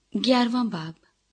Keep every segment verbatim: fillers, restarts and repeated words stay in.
ग्यारहवां बाब।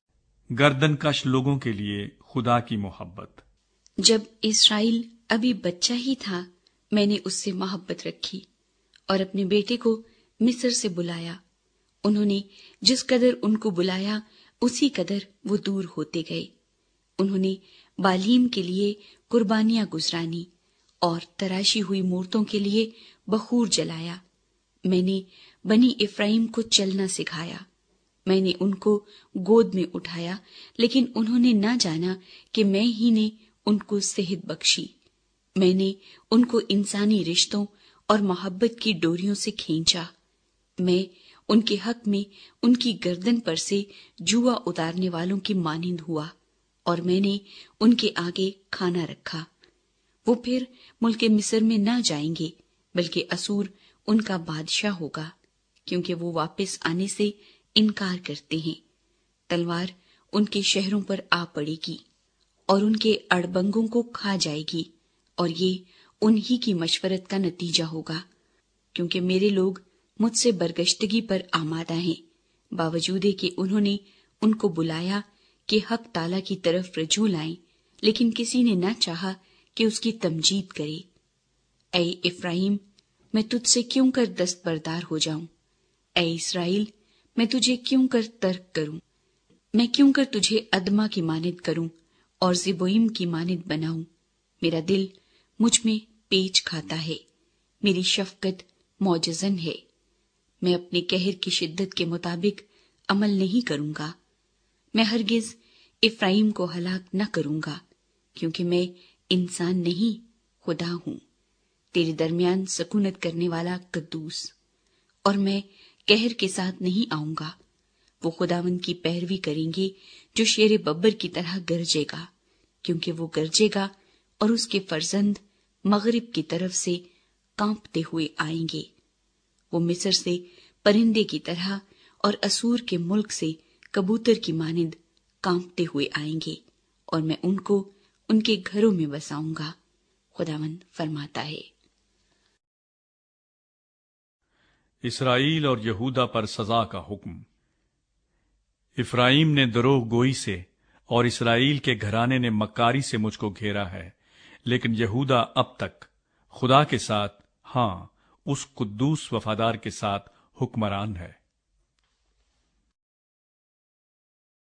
गर्दन कश लोगों के लिए खुदा की मोहब्बत। जब इस्राएल अभी बच्चा ही था, मैंने उससे मोहब्बत रखी और अपने बेटे को मिस्र से बुलाया। उन्होंने जिस कदर उनको बुलाया, उसी कदर वो दूर होते गए। उन्होंने बालीम के लिए कुर्बानियां गुजरानी और तराशी हुई मूर्तों के लिए बखूर जलाया। मैंने बनी इफ्राइम को चलना सिखाया। मैंने उनको गोद में उठाया, लेकिन उन्होंने न जाना कि मैं ही ने उनको सेहत बख्शी। मैंने उनको इंसानी रिश्तों और मोहब्बत की डोरियों से खींचा। मैं उनके हक में उनकी गर्दन पर से जुआ उतारने वालों की मानिंद हुआ और मैंने उनके आगे खाना रखा। वो फिर मुल्के मिस्र में न जाएंगे, बल्कि असूर उनका बादशाह होगा, क्योंकि वो वापस आने से इनकार करते हैं। तलवार उनके शहरों पर आ पड़ेगी और उनके अड़बंगों को खा जाएगी, और ये उन्हीं की मशवरत का नतीजा होगा, क्योंकि मेरे लोग मुझसे बरगश्तगी पर आमादा हैं। बावजूद कि उन्होंने उनको बुलाया कि हक ताला की तरफ रजू लाएं, लेकिन किसी ने न चाहा कि उसकी तमजीद करे। ऐ इफ्राइम, मैं तुझसे क्यों कर दस्तबरदार हो जाऊं? ऐ इस्राएल, मैं तुझे क्यों कर तर्क करूं? मैं क्यों कर तुझे अदमा की मानिद करूं और ज़िबोइम की मानिद बनाऊं? मेरा दिल मुझ में पेच खाता है, मेरी शफकत मौजज़न है। मैं अपने कहर की शिद्दत के मुताबिक अमल नहीं करूंगा। मैं हरगिज इफ्राइम को हलाक न करूंगा, क्योंकि मैं इंसान नहीं, खुदा हूं, तेरे दरमियान सकूनत करने वाला कद्दूस। और मैं कहर के साथ नहीं आऊंगा। वो खुदावंद की पैरवी करेंगे जो शेर बब्बर की तरह गरजेगा, क्योंकि वो गरजेगा और उसके फर्जंद मगरिब की तरफ से कांपते हुए आएंगे। वो मिस्र से परिंदे की तरह और असूर के मुल्क से कबूतर की मानिंद कांपते हुए आएंगे, और मैं उनको उनके घरों में बसाऊंगा, खुदावंद फरमाता है। इसराइल और यहूदा पर सजा का हुक्म। इफ्राइम ने दरोह गोई से और इसराइल के घराने ने मक्कारी से मुझको घेरा है, लेकिन यहूदा अब तक खुदा के साथ, हां, उस कुद्दूस वफादार के साथ हुक्मरान है।